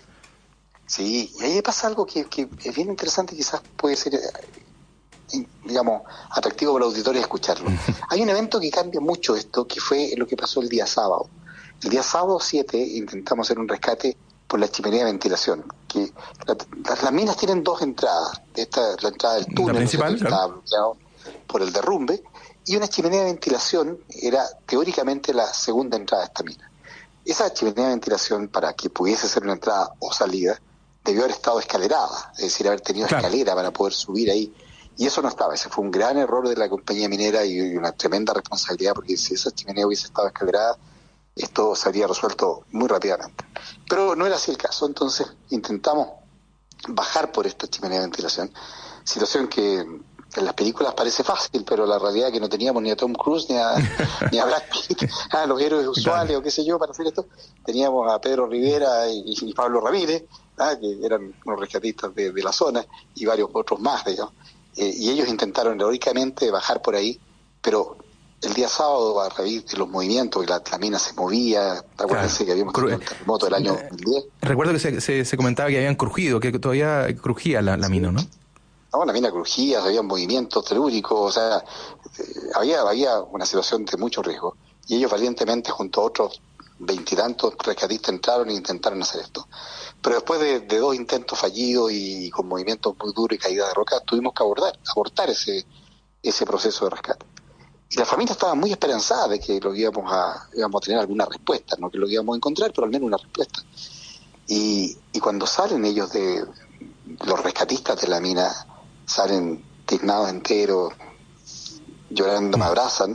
Sí, y ahí pasa algo que es bien interesante, quizás puede ser, digamos, atractivo para los auditores escucharlo. Hay un evento que cambia mucho esto, que fue lo que pasó el día sábado. El día sábado 7 intentamos hacer un rescate por la chimenea de ventilación. Que las minas tienen 2 entradas. Esta es la entrada del túnel, la principal, que estaba bloqueado por el derrumbe, y una chimenea de ventilación era teóricamente la segunda entrada de esta mina. Esa chimenea de ventilación, para que pudiese ser una entrada o salida, debió haber estado escalerada, es decir, haber tenido escalera para poder subir ahí, y eso no estaba. Ese fue un gran error de la compañía minera y una tremenda responsabilidad, porque si esa chimenea hubiese estado escalerada, esto se habría resuelto muy rápidamente. Pero no era así el caso, entonces intentamos bajar por esta chimenea de ventilación, situación que en las películas parece fácil, pero la realidad es que no teníamos ni a Tom Cruise ni a Brad Pitt, a los héroes usuales o qué sé yo para hacer esto. Teníamos a Pedro Rivera y Pablo Ramírez, que eran unos rescatistas de la zona, y varios otros más, digamos. Y ellos intentaron heroicamente bajar por ahí, pero el día sábado, a raíz de los movimientos, y la mina se movía, acuérdense que habíamos tenido el terremoto del año 2010. Recuerdo que se comentaba que habían crujido, que todavía crujía la mina, ¿no? No, la mina crujía, había movimientos telúricos, o sea, había una situación de mucho riesgo. Y ellos valientemente, junto a otros 20 y tantos rescatistas, entraron e intentaron hacer esto. Pero después de 2 intentos fallidos y con movimientos muy duros y caída de rocas, tuvimos que abortar ese proceso de rescate. Y la familia estaba muy esperanzada de que íbamos a tener alguna respuesta, no que lo íbamos a encontrar, pero al menos una respuesta. Y cuando salen ellos los rescatistas de la mina, salen tiznados enteros, llorando, me abrazan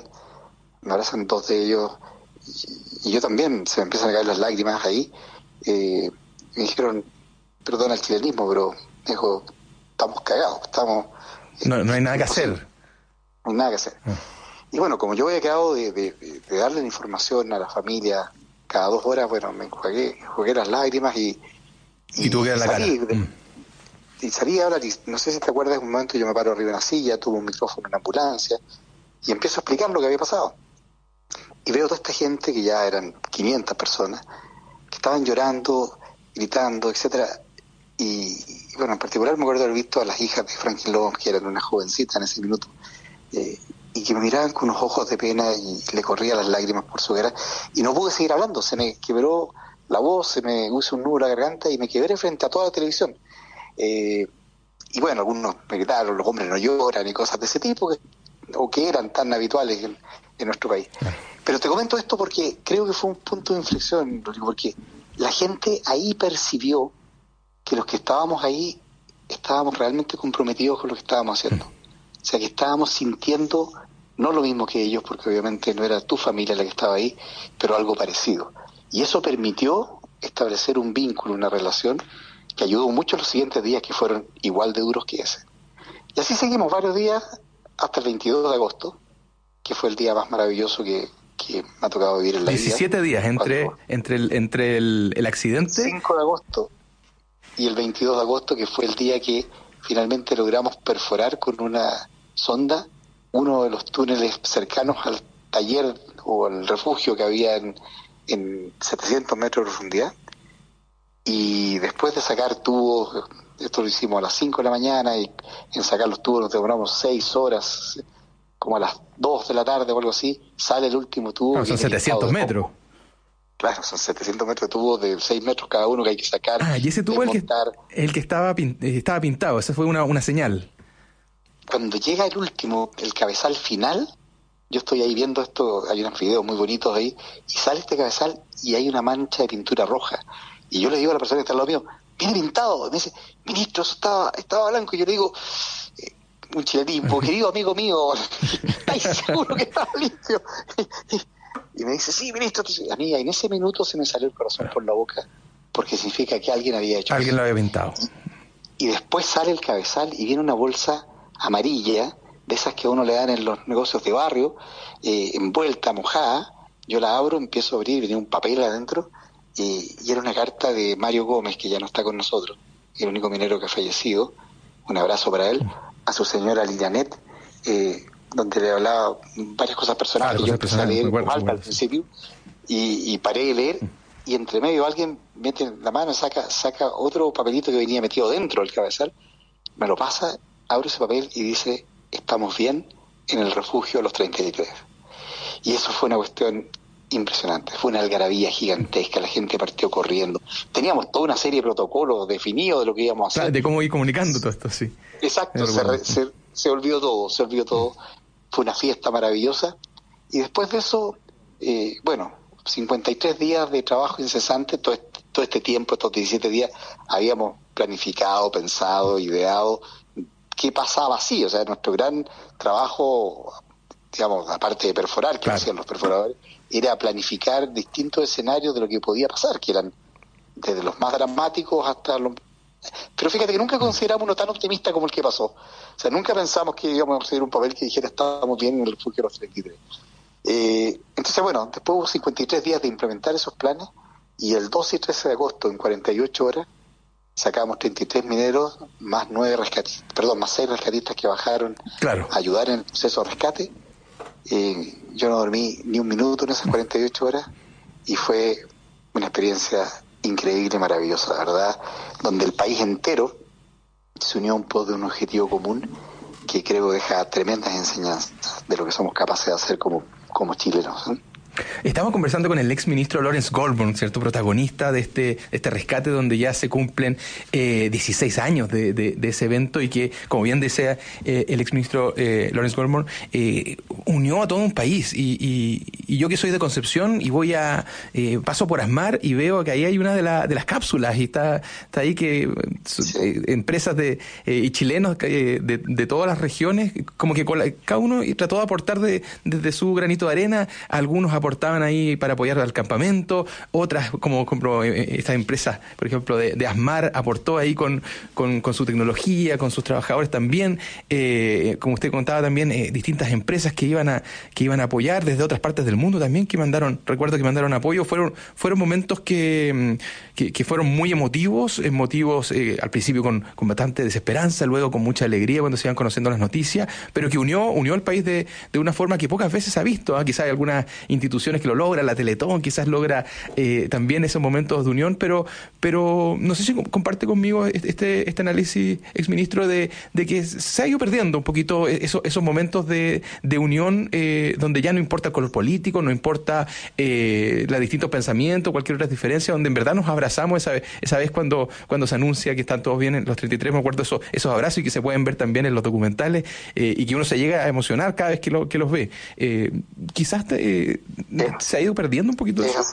2 de ellos, y yo también, se me empiezan a caer las lágrimas ahí. Me dijeron, perdona el chilenismo, pero me dijo, estamos cagados, no hay nada que hacer. No hay nada que hacer. Y bueno, como yo había quedado de darle la información a la familia cada 2 horas, bueno, me jugué las lágrimas y tuve que dar la cara. Y salí ahora, no sé si te acuerdas, un momento yo me paro arriba de una silla, tuve un micrófono en la ambulancia y empiezo a explicar lo que había pasado. Y veo toda esta gente, que ya eran 500 personas, que estaban llorando, gritando, etcétera. Y bueno, en particular me acuerdo de haber visto a las hijas de Franklin Logan, que eran una jovencita en ese minuto, y que me miraban con unos ojos de pena y le corrían las lágrimas por su cara. Y no pude seguir hablando, se me quebró la voz, se me hizo un nudo en la garganta y me quebré frente a toda la televisión. Y bueno, algunos me gritaron, los hombres no lloran y cosas de ese tipo, que eran tan habituales en nuestro país. Pero te comento esto porque creo que fue un punto de inflexión, Rodrigo, porque la gente ahí percibió que los que estábamos ahí estábamos realmente comprometidos con lo que estábamos haciendo. O sea, que estábamos sintiendo no lo mismo que ellos, porque obviamente no era tu familia la que estaba ahí, pero algo parecido. Y eso permitió establecer un vínculo, una relación que ayudó mucho los siguientes días, que fueron igual de duros que ese. Y así seguimos varios días hasta el 22 de agosto, que fue el día más maravilloso que me ha tocado vivir en la 17 vida. 17 días entre el accidente. 5 de agosto y el 22 de agosto, que fue el día que finalmente logramos perforar con una sonda uno de los túneles cercanos al taller o al refugio que había en 700 metros de profundidad. Y después de sacar tubos esto lo hicimos a las 5 de la mañana y en sacar los tubos nos demoramos 6 horas, como a las 2 de la tarde o algo así, sale el último tubo. Son 700 metros. Claro, son 700 metros de tubos de 6 metros cada uno que hay que sacar. Y ese tubo el que estaba pintado, esa fue una señal. Cuando llega el último, el cabezal final, yo estoy ahí viendo esto, hay unos videos muy bonitos ahí, y sale este cabezal y hay una mancha de pintura roja. Y yo le digo a la persona que está al lado mío, viene pintado. Me dice, ministro, eso estaba blanco. Y yo le digo, un chilenismo, querido amigo mío, ¿estáis seguro que estaba limpio? Y me dice, sí, ministro. A mí en ese minuto se me salió el corazón por la boca, porque significa que alguien había hecho alguien eso. Lo había pintado. Y después sale el cabezal y viene una bolsa amarilla, de esas que a uno le dan en los negocios de barrio, envuelta, mojada. Yo la abro, empiezo a abrir, venía un papel adentro, y era una carta de Mario Gómez, que ya no está con nosotros, el único minero que ha fallecido. Un abrazo para él, a su señora Lilianet, donde le hablaba varias cosas personales que yo empecé a leer con alta al principio, y paré de leer, y entre medio alguien mete la mano, saca otro papelito que venía metido dentro del cabezal, me lo pasa, abro ese papel y dice, estamos bien en el refugio de los 33. Y eso fue una cuestión impresionante, fue una algarabía gigantesca, la gente partió corriendo, teníamos toda una serie de protocolos definidos de lo que íbamos a hacer. Claro, de cómo ir comunicando todo esto, sí. Exacto, se olvidó todo, fue una fiesta maravillosa, y después de eso, 53 días de trabajo incesante, todo este tiempo, estos 17 días, habíamos planificado, pensado, ideado qué pasaba así, o sea, nuestro gran trabajo, digamos, aparte de perforar, que hacían los perforadores, era planificar distintos escenarios de lo que podía pasar, que eran desde los más dramáticos hasta los... Pero fíjate que nunca consideramos uno tan optimista como el que pasó. O sea, nunca pensamos que íbamos a recibir un papel que dijera estamos bien en el refugio de los 33. Entonces, bueno, después hubo 53 días de implementar esos planes, y el 12 y 13 de agosto, en 48 horas, sacamos 33 mineros, más 6 rescatistas que bajaron a ayudar en el proceso de rescate. Yo no dormí ni un minuto en esas 48 horas, y fue una experiencia increíble, maravillosa, la verdad, donde el país entero se unió en pos de un objetivo común que creo que deja tremendas enseñanzas de lo que somos capaces de hacer como chilenos, ¿eh? Estamos conversando con el ex ministro Lawrence Goldburn, ¿cierto? Protagonista de este rescate, donde ya se cumplen 16 años de ese evento, y que, como bien decía el ex ministro Lawrence Goldburn, unió a todo un país. Y yo, que soy de Concepción y paso por Asmar y veo que ahí hay una de las cápsulas, y está ahí que empresas y chilenos de todas las regiones, como que cada uno trató de aportar desde su granito de arena. Algunos aportaban ahí para apoyar al campamento, otras como estas empresas, por ejemplo, de Asmar, aportó ahí con su tecnología, con sus trabajadores también, como usted contaba también, distintas empresas que iban a apoyar desde otras partes del mundo también, recuerdo que mandaron apoyo. Fueron momentos que fueron muy emotivos al principio con bastante desesperanza, luego con mucha alegría cuando se iban conociendo las noticias, pero que unió al país de una forma que pocas veces se ha visto, ¿eh? Quizás hay algunas instituciones que lo logran, la Teletón quizás logra también esos momentos de unión, pero no sé si comparte conmigo este análisis, exministro, de que se ha ido perdiendo un poquito esos momentos de unión, donde ya no importa el color político, no importa los distintos pensamientos, cualquier otra diferencia, donde en verdad nos abrazamos esa vez cuando se anuncia que están todos bien en los 33, me acuerdo esos abrazos, y que se pueden ver también en los documentales, y que uno se llega a emocionar cada vez que los ve. Quizás se ha ido perdiendo un poquito eso.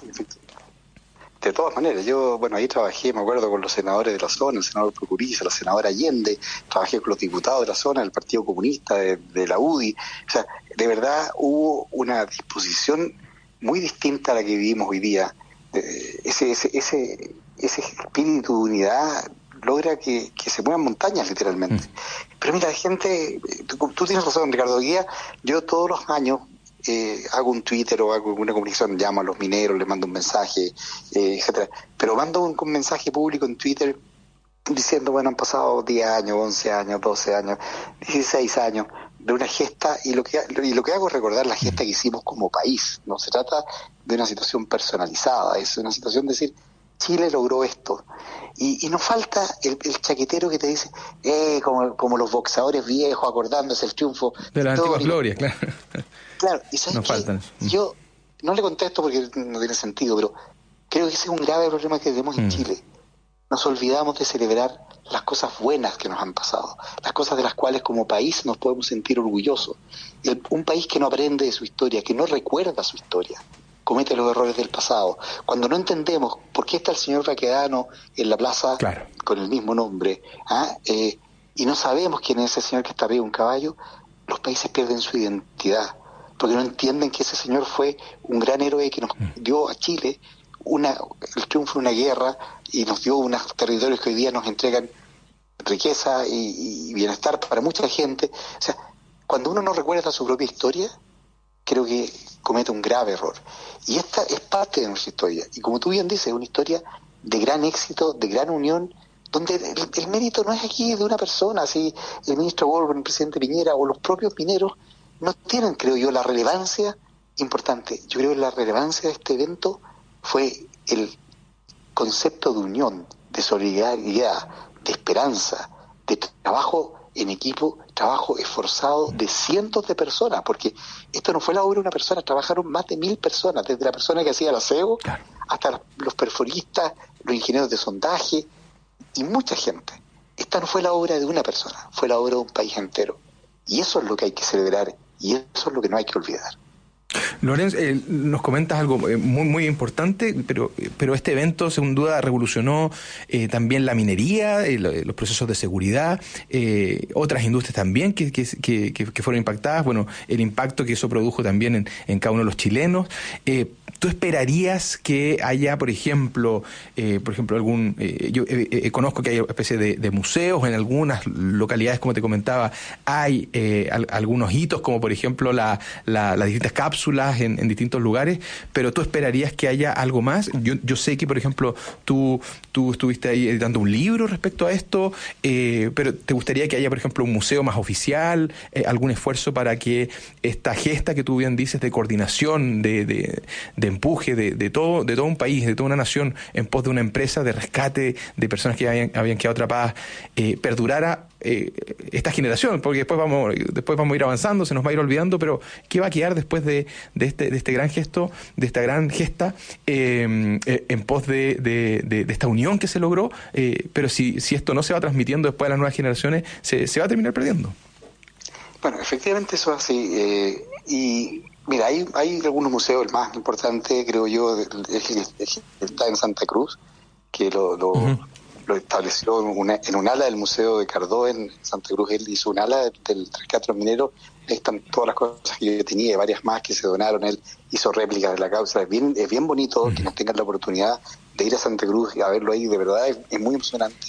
De todas maneras, yo, ahí trabajé, me acuerdo, con los senadores de la zona, el senador Procuriza, la senadora Allende, trabajé con los diputados de la zona, del Partido Comunista, de la UDI. O sea, de verdad hubo una disposición muy distinta a la que vivimos hoy día. Ese espíritu de unidad logra que se muevan montañas, literalmente. Pero mira, la gente, tú tienes razón, Ricardo Guía, yo todos los años hago un Twitter o hago una comunicación, llamo a los mineros, les mando un mensaje, etcétera, pero mando un mensaje público en Twitter diciendo, han pasado 10 años, 11 años, 12 años, 16 años de una gesta, y lo que hago es recordar la gesta que hicimos como país. No se trata de una situación personalizada, es una situación de decir, Chile logró esto. Y nos falta el chaquetero que te dice, como los boxeadores viejos acordándose el triunfo de las antiguas glorias, claro. Claro, y ¿sabes nos faltan eso? Yo no le contesto porque no tiene sentido, pero creo que ese es un grave problema que tenemos en Chile. Nos olvidamos de celebrar las cosas buenas que nos han pasado, las cosas de las cuales como país nos podemos sentir orgullosos. Un país que no aprende de su historia, que no recuerda su historia, comete los errores del pasado. Cuando no entendemos por qué está el señor Baquedano en la plaza con el mismo nombre, y no sabemos quién es ese señor que está arriba de un caballo, los países pierden su identidad, porque no entienden que ese señor fue un gran héroe que nos dio a Chile el triunfo de una guerra y nos dio unos territorios que hoy día nos entregan riqueza y bienestar para mucha gente. O sea, cuando uno no recuerda su propia historia, creo que comete un grave error. Y esta es parte de nuestra historia. Y como tú bien dices, es una historia de gran éxito, de gran unión, donde el mérito no es aquí de una persona, así el ministro Wolf, el presidente Piñera o los propios mineros no tienen, creo yo, la relevancia importante. Yo creo que la relevancia de este evento fue el concepto de unión, de solidaridad, de esperanza, de trabajo en equipo, trabajo esforzado de cientos de personas, porque esto no fue la obra de una persona, trabajaron más de 1.000 personas, desde la persona que hacía el aseo hasta los perforistas, los ingenieros de sondaje y mucha gente. Esta no fue la obra de una persona, fue la obra de un país entero. Y eso es lo que hay que celebrar y eso es lo que no hay que olvidar. Lorenz, nos comentas algo muy muy importante, pero este evento sin duda revolucionó también la minería, los procesos de seguridad, otras industrias también que fueron impactadas, bueno, el impacto que eso produjo también en cada uno de los chilenos. ¿Tú esperarías que haya, por ejemplo algún... yo conozco que hay una especie de museos en algunas localidades, como te comentaba, hay algunos hitos, como por ejemplo las distintas cápsulas en distintos lugares, pero ¿tú esperarías que haya algo más? Yo sé que, por ejemplo, tú estuviste ahí editando un libro respecto a esto, pero ¿te gustaría que haya, por ejemplo, un museo más oficial, algún esfuerzo para que esta gesta que tú bien dices de coordinación, de empuje de todo un país, de toda una nación en pos de una empresa de rescate de personas que habían quedado atrapadas, perdurara esta generación? Porque después vamos a ir avanzando, se nos va a ir olvidando, pero ¿qué va a quedar después de este gran gesto, de esta gran gesta en pos de esta unión que se logró? Pero si esto no se va transmitiendo después a las nuevas generaciones, se va a terminar perdiendo. Bueno, efectivamente eso es así. Y mira, hay algunos museos, el más importante creo yo está en Santa Cruz, que lo estableció en un ala del Museo de Cardó en Santa Cruz. Él hizo un ala del Teatro Minero. Ahí están todas las cosas que yo tenía y varias más que se donaron. Él hizo réplicas de la causa. Es bien bonito que nos tengan la oportunidad de ir a Santa Cruz y a verlo ahí. De verdad es muy emocionante.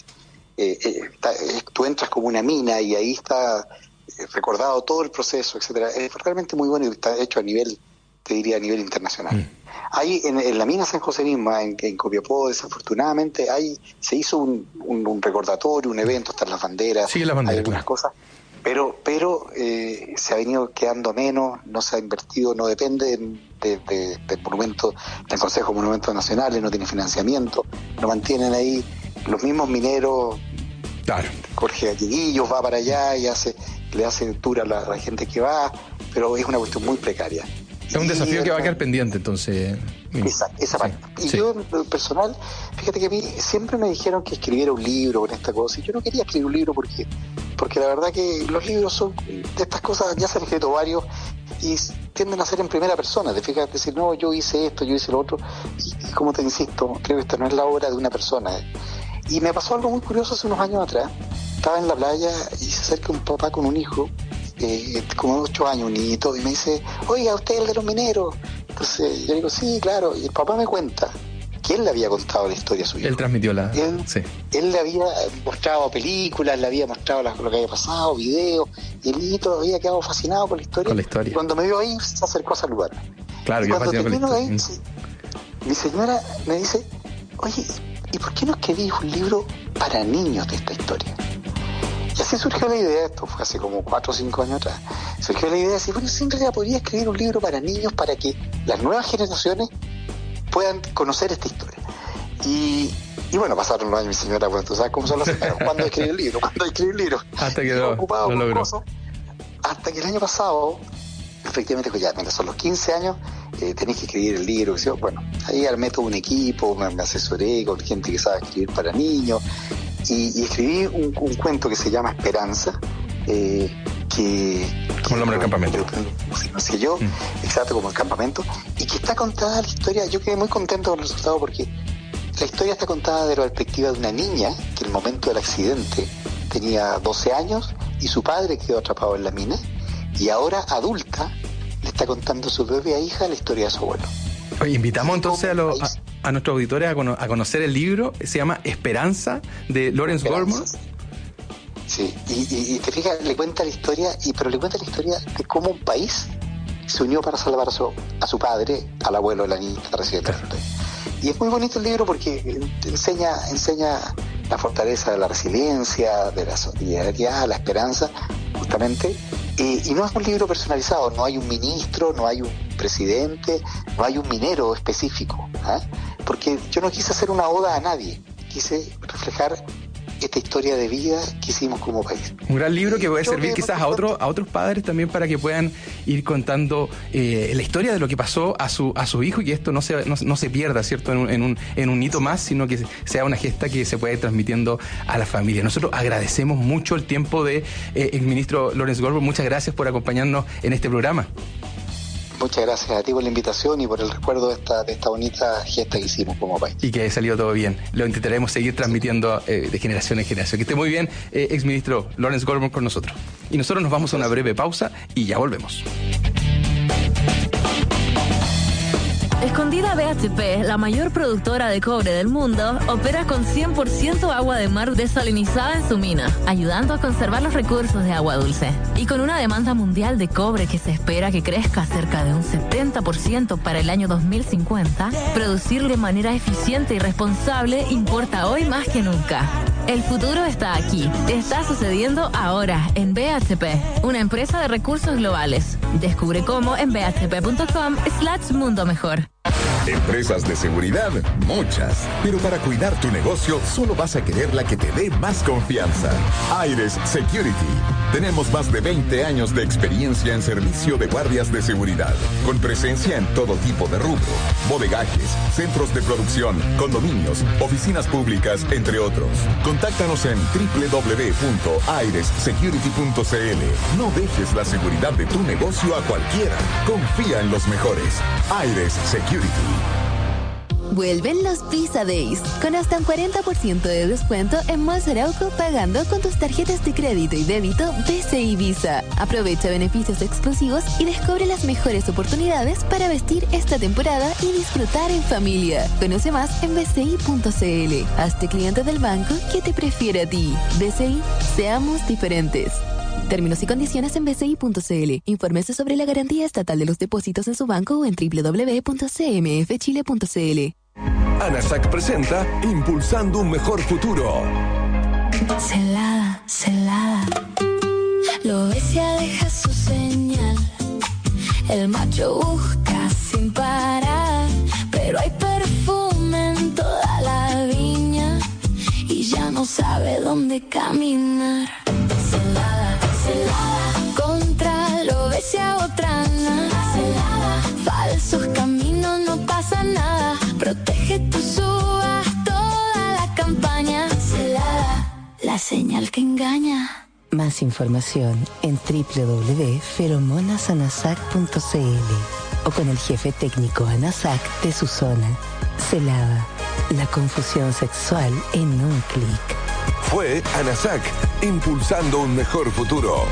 Tú entras como una mina y ahí está recordado todo el proceso, etcétera. Es realmente muy bueno y está hecho a nivel internacional. Hay en la mina San José misma, en Copiapó, desafortunadamente, se hizo un recordatorio, un evento, están las banderas, hay algunas cosas, pero se ha venido quedando menos, no se ha invertido, no depende del monumento, del Consejo de Monumentos Nacionales, no tiene financiamiento, lo mantienen ahí los mismos mineros. Claro. Jorge Galleguillos va para allá y le hace tour a la gente que va, pero es una cuestión muy precaria. Es un desafío que va a quedar pendiente, entonces. Esa parte. Y yo, en lo personal, fíjate que a mí siempre me dijeron que escribiera un libro con esta cosa, y yo no quería escribir un libro porque la verdad que los libros son de estas cosas, ya se han escrito varios, y tienden a ser en primera persona, te fijas, decir, no, yo hice esto, yo hice lo otro, y como te insisto, creo que esta no es la obra de una persona. Y me pasó algo muy curioso hace unos años atrás. Estaba en la playa y se acerca un papá con un hijo, como de 8 años, un niñito, y me dice, oiga, ¿usted es el de los mineros? Entonces yo digo, sí, claro. Y el papá me cuenta que él le había contado la historia a su hijo. Él transmitió Él le había mostrado películas, le había mostrado lo que había pasado, videos, y el niñito había quedado fascinado con la historia. Y cuando me vio ahí, se acercó a saludarme. Claro, y cuando termino de ahí, mi señora me dice, oye, ¿y por qué no escribís un libro para niños de esta historia? Y así surgió la idea, esto fue hace como 4 o 5 años atrás, surgió la idea de decir, bueno, en realidad podría escribir un libro para niños para que las nuevas generaciones puedan conocer esta historia. Y bueno, pasaron los años, mi señora, bueno, tú sabes cómo son las señoras, ¿cuándo escribí el libro? Hasta que lo logró. Hasta que el año pasado, efectivamente, pues ya, mira, son los 15 años, tenés que escribir el libro. Bueno, ahí armé todo un equipo, me asesoré con gente que sabe escribir para niños, y escribí un cuento que se llama Esperanza, como el nombre del campamento. No sé yo, exacto, como el campamento, y que está contada la historia. Yo quedé muy contento con el resultado porque la historia está contada desde la perspectiva de una niña que en el momento del accidente tenía 12 años y su padre quedó atrapado en la mina, y ahora adulta le está contando a su propia hija la historia de su abuelo. Oye, invitamos entonces a nuestros auditores a conocer el libro. Se llama Esperanza, de Lawrence Goldman. Sí, y te fijas, le cuenta la historia, pero le cuenta la historia de cómo un país se unió para salvar a su padre, al abuelo de la niña recién. Y es muy bonito el libro porque enseña la fortaleza de la resiliencia, de la solidaridad, la esperanza, justamente. Y no es un libro personalizado, no hay un ministro, no hay un presidente, no hay un minero específico, porque yo no quise hacer una oda a nadie, quise reflejar esta historia de vida que hicimos como país. Un gran libro que puede servir quizás a otros padres también para que puedan ir contando la historia de lo que pasó a su hijo, y que esto no se pierda, ¿cierto? En un hito más, sino que sea una gesta que se pueda ir transmitiendo a la familia. Nosotros agradecemos mucho el tiempo de el ministro Lawrence Goldman. Muchas gracias por acompañarnos en este programa. Muchas gracias a ti por la invitación y por el recuerdo de esta bonita gesta que hicimos como país. Y que haya salido todo bien. Lo intentaremos seguir transmitiendo de generación en generación. Que esté muy bien, exministro Lawrence Goldman, con nosotros. Y nosotros nos vamos a una breve pausa y ya volvemos. Escondida BHP, la mayor productora de cobre del mundo, opera con 100% agua de mar desalinizada en su mina, ayudando a conservar los recursos de agua dulce. Y con una demanda mundial de cobre que se espera que crezca cerca de un 70% para el año 2050, producir de manera eficiente y responsable importa hoy más que nunca. El futuro está aquí. Está sucediendo ahora en BHP, una empresa de recursos globales. Descubre cómo en bhp.com/mundo mejor. Empresas de seguridad, muchas. Pero para cuidar tu negocio, solo vas a querer la que te dé más confianza. Aires Security. Tenemos más de 20 años de experiencia en servicio de guardias de seguridad, con presencia en todo tipo de rubro: bodegajes, centros de producción, condominios, oficinas públicas, entre otros. Contáctanos en www.airessecurity.cl. No dejes la seguridad de tu negocio a cualquiera. Confía en los mejores. Aires Security. Vuelven los Visa Days, con hasta un 40% de descuento en Malls Arauco pagando con tus tarjetas de crédito y débito BCI Visa. Aprovecha beneficios exclusivos y descubre las mejores oportunidades para vestir esta temporada y disfrutar en familia. Conoce más en bci.cl. Hazte cliente del banco que te prefiere a ti. BCI, seamos diferentes. Términos y condiciones en bci.cl. Infórmese sobre la garantía estatal de los depósitos en su banco o en www.cmfchile.cl. ANASAC presenta Impulsando un Mejor Futuro. Celada, celada. Lobesia deja su señal. El macho busca sin parar, pero hay perfume en toda la viña y ya no sabe dónde caminar. Celada, celada. Contra Lobesia Botrana. Celada. Falsos caminos, no pasa nada. Protege tus uvas, toda la campaña. Celada, la señal que engaña. Más información en www.feromonasanasac.cl o con el jefe técnico ANASAC de su zona. Celada, la confusión sexual en un clic. Fue ANASAC, impulsando un mejor futuro.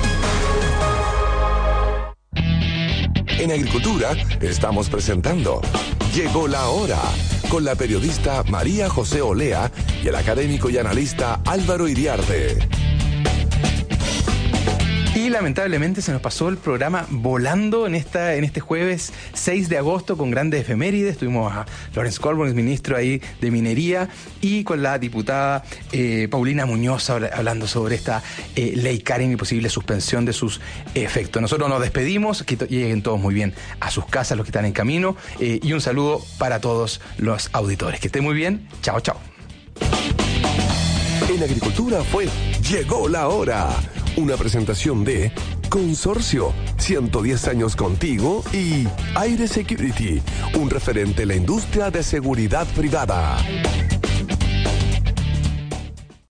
En Agricultura estamos presentando Llegó la Hora, con la periodista María José Olea y el académico y analista Álvaro Iriarte. Y Y lamentablemente se nos pasó el programa volando en este jueves 6 de agosto con grandes efemérides. Tuvimos a Lawrence Coburn, ministro ahí de Minería, y con la diputada Paulina Muñoz hablando sobre esta ley Karen y posible suspensión de sus efectos. Nosotros nos despedimos, que lleguen todos muy bien a sus casas los que están en camino, y un saludo para todos los auditores. Que estén muy bien. Chao, chao. En Agricultura fue Llegó la Hora, una presentación de Consorcio, 110 años contigo, y Aire Security, un referente en la industria de seguridad privada.